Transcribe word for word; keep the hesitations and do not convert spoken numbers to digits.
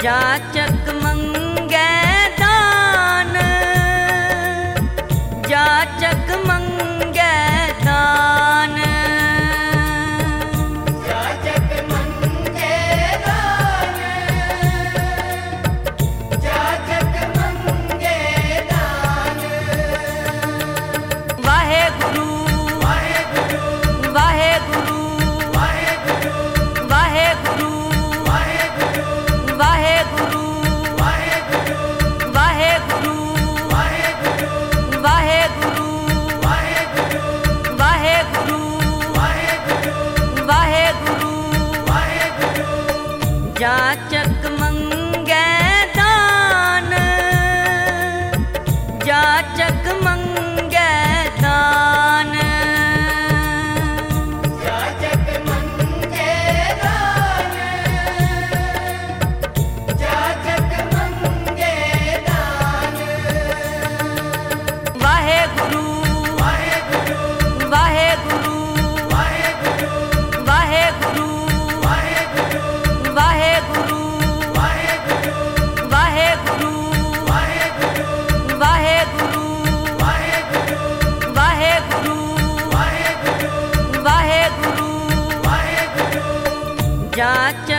जाचक मंगै दान, जाचक मंगै दान, जाचक मंगै दान, जाचक मंगै दान। वाहे गुरु वाहे गुरु वाहे गुरु वाहे गुरु वाहे गुरु वाहे गुरु वाहे गुरु वाहे गुरु वाहे गुरु वाहे गुरु वाहे गुरु वाहे गुरु वाहे गुरु वाहे गुरु वाहे गुरु वाहे गुरु। जाचक मंगै दान, जाचक मंगै दान, जाचक मंगै दान, जाचक मंगै दान। वाहे गुरु वाहे गुरु वाहे गुरु वाहे गुरु वाहे गुरु वाहे गुरु वाहे गुरु वाहे गुरु वाहे गुरु वाहे गुरु वाहे गुरु वाहे गुरु वाहे गुरु वाहे गुरु वाहे गुरु वाहे गुरु। जाचक